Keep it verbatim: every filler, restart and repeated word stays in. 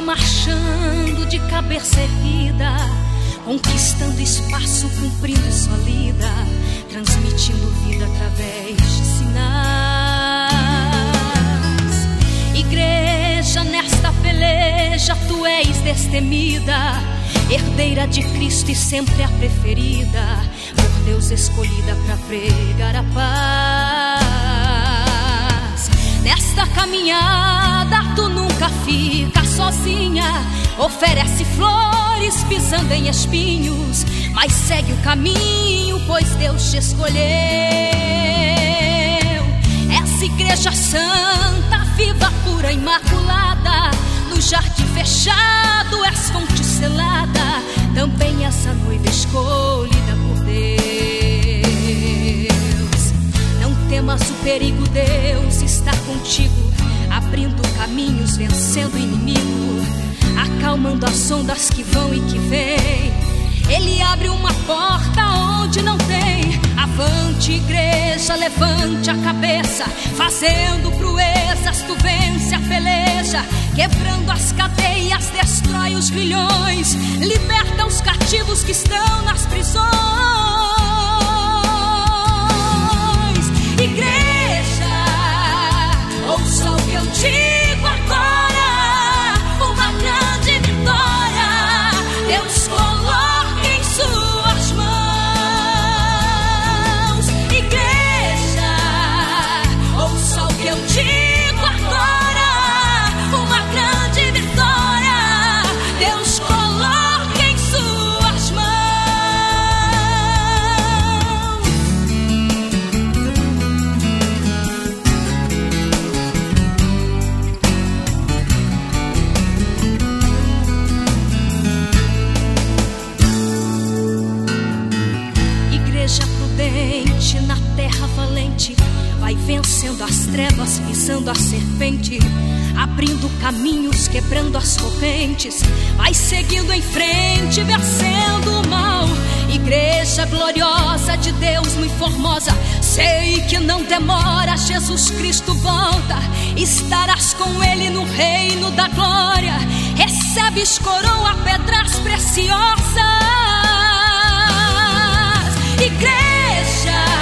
marchando de cabeça erguida, conquistando espaço, cumprindo sua lida, transmitindo vida através de sinais. Igreja, nesta peleja tu és destemida, herdeira de Cristo e sempre a preferida, por Deus escolhida para pregar a paz. Nesta caminhada tu nunca fica sozinha, oferece flores pisando em espinhos, mas segue o caminho, pois Deus te escolheu. Essa igreja santa, viva, pura, imaculada, no jardim fechado és fonte selada, também essa noiva escolhida por Deus. Não temas o perigo, Deus está contigo, abrindo caminhos, vencendo o inimigo, acalmando as ondas que vão e que vêm. Ele abre uma porta onde não tem. Avante, igreja, levante a cabeça, fazendo proezas, tu vence a peleja, quebrando as cadeias, destrói os grilhões, liberta os cativos que estão nas prisões. Igreja, ouça o que eu digo agora, uma grande vitória Deus coloca em suas mãos. Igreja, ouça o que eu digo agora, uma grande vitória Deus coloca em suas mãos. Prudente, na terra valente, vai vencendo as trevas, pisando a serpente, abrindo caminhos, quebrando as correntes, vai seguindo em frente, vencendo o mal. Igreja gloriosa de Deus, muito formosa, sei que não demora, Jesus Cristo volta, estarás com Ele no reino da glória, recebes coroa, pedras preciosas. Igreja,